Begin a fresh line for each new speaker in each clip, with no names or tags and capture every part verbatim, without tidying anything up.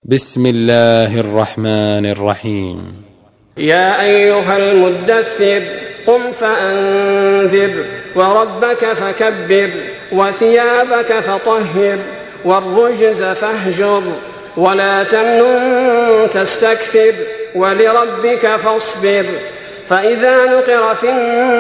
بسم الله الرحمن الرحيم.
يا أيها المدثر قم فأنذر وربك فكبر وثيابك فطهر والرجز فاهجر ولا تمنن تستكثر ولربك فاصبر فإذا نقر في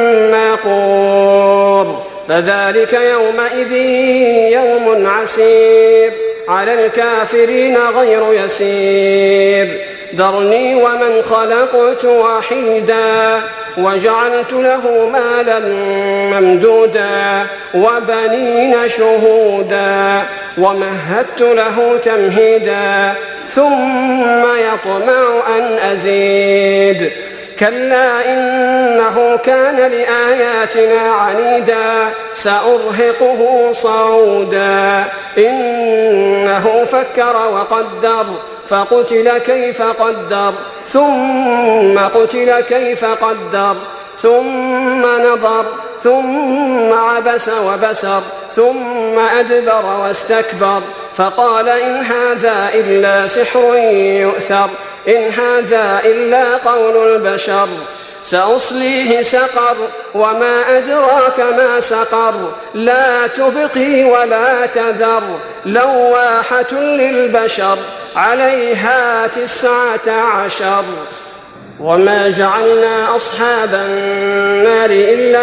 الناقور فذلك يومئذ يوم عسير على الكافرين غير يسير ذرني ومن خلقت وحيدا وجعلت له مالا ممدودا وبنين شهودا ومهدت له تمهيدا ثم يطمع أن أزيد كلا إنه كان لآياتنا عنيدا سأرهقه صعودا إنه فكر وقدر فقتل كيف قدر ثم قتل كيف قدر ثم نظر ثم عبس وبسر ثم أدبر واستكبر فقال إن هذا إلا سحر يؤثر إن هذا إلا قول البشر سأصليه سقر وما أدراك ما سقر لا تبقي ولا تذر لواحة للبشر عليها تسعة عشر وما جعلنا أصحاب النار إلا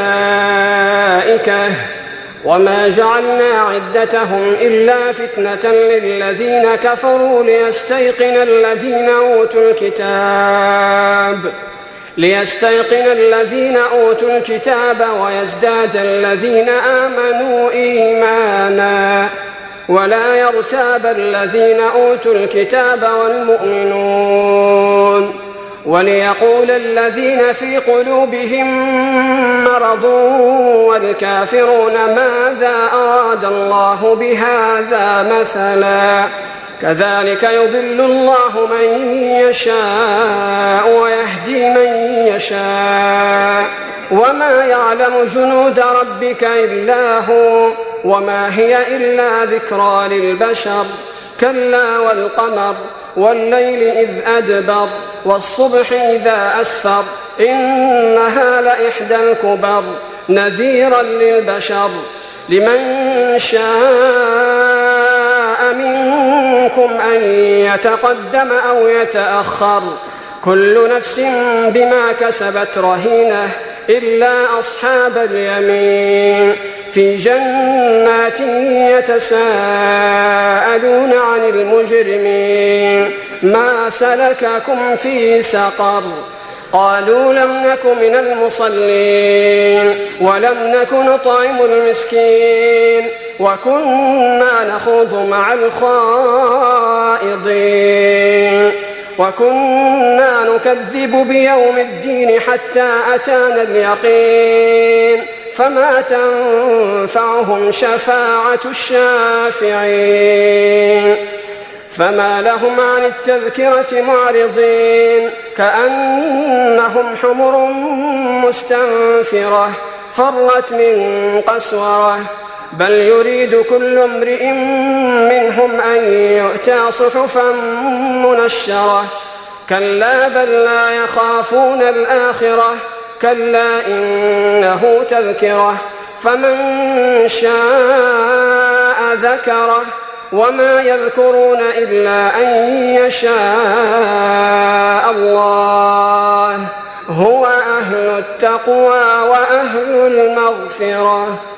ملائكة وما جعلنا عدتهم إلا فتنة للذين كفروا ليستيقن الذين أوتوا الكتاب ليستيقن الذين أوتوا الكتاب ويزداد الذين آمنوا إيمانا ولا يرتاب الذين أوتوا الكتاب والمؤمنون وليقول الذين في قلوبهم مرض والكافرون ماذا أراد الله بهذا مثلا كذلك يضل الله من يشاء ويهدي من يشاء وما يعلم جنود ربك إلا هو وما هي إلا ذكرى للبشر كلا والقمر والليل إذ أدبر والصبح إذا أسفر إنها لإحدى الكبر نذيرا للبشر لمن شاء منكم أن يتقدم أو يتأخر كل نفس بما كسبت رهينة إلا أصحاب اليمين في جنات يتساءلون عن المجرمين ما سلككم في سقر قالوا لم نك من المصلين ولم نك نطعم المسكين وكنا نخوض مع الخائضين وكنا نكذب بيوم الدين حتى أتانا اليقين فما تنفعهم شفاعة الشافعين فما لهم عن التذكرة معرضين كأنهم حمر مستنفرة فرت من قسورة بل يريد كل امرئ منهم أن يؤتى صحفا منشرة كلا بل لا يخافون الآخرة كلا إنه تذكرة فمن شاء ذكره وما يذكرون إلا أن يشاء الله هو أهل التقوى وأهل المغفرة.